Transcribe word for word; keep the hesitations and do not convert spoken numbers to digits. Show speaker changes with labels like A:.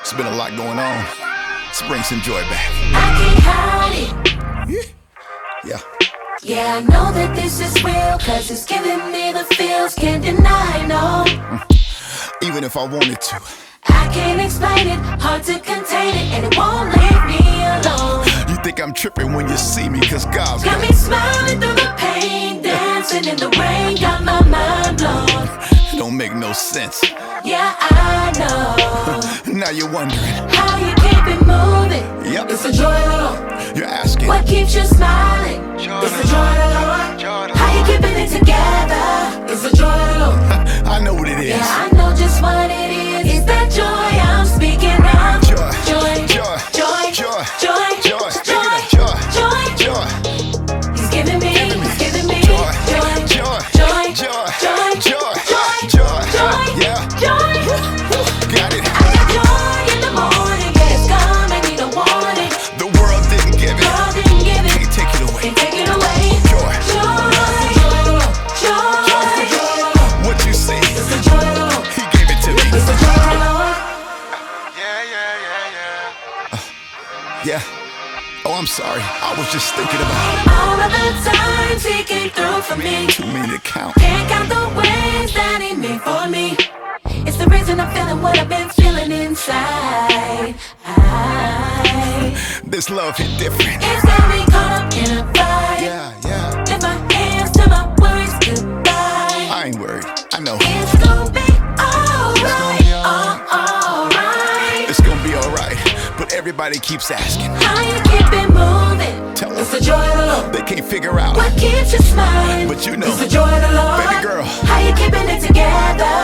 A: It's been a lot going on. Let's bring some joy back.
B: I can't hide it.
A: Yeah.
B: Yeah, I know that this is real, cause it's giving me the feels. Can't deny, no.
A: Even if I wanted to,
B: I can't explain it, hard to contain it, and it won't leave me alone.
A: you think I'm tripping when you see me, cause God's
B: Got me smiling through the pain, dancing in the rain, got my mind blown.
A: don't make no sense.
B: Yeah, I know.
A: Now you're wondering,
B: How you keep it moving?
A: Yep.
B: It's a joy of the Lord.
A: you're asking,
B: What keeps you smiling? It's the joy of the Lord. How you keeping it together? It's the joy of the Lord.
A: I know what it is.
B: Yeah, I know just what it is. It's that joy I'm speaking of.
A: Joy,
B: Joy,
A: joy,
B: joy,
A: joy,
B: joy,
A: joy,
B: joy,
A: joy,
B: joy.
A: joy,
B: He's giving me,
A: Giving me
B: he's giving me
A: joy,
B: joy,
A: joy,
B: joy,
A: joy,
B: joy,
A: joy,
B: joy,
A: joy,
B: joy,
A: yeah.
B: joy.
A: Got it.
B: I got joy in the morning, yeah, it's coming, you don't want it.
A: The world didn't give it.
B: God didn't give it,
A: Can't take it away.
B: can't take it away.
A: Joy.
B: Joy, joy,
A: What you see,
B: it's the joy of the Lord.
A: he gave it to me.
B: It's the joy of the Lord.
A: Yeah, yeah, yeah, yeah. Uh, yeah. Oh, I'm sorry. I was just thinking about
B: All of the times he came through for me.
A: too many to count.
B: Can't count the ways that he made for me. It's the reason I'm feeling what I've been feeling inside. I,
A: This love hit different.
B: it's got me caught up in a fight.
A: Yeah, yeah.
B: Lift my hands to my worries goodbye.
A: I ain't worried. I know.
B: It's gonna be alright,
A: be
B: oh, alright.
A: It's gonna be alright. But everybody keeps asking.
B: How you keep it moving?
A: Tell
B: It's
A: them
B: the joy of the Lord.
A: they can't figure out.
B: What keeps you smiling?
A: But you know,
B: It's the joy of the Lord.
A: baby girl.
B: How you keeping it together?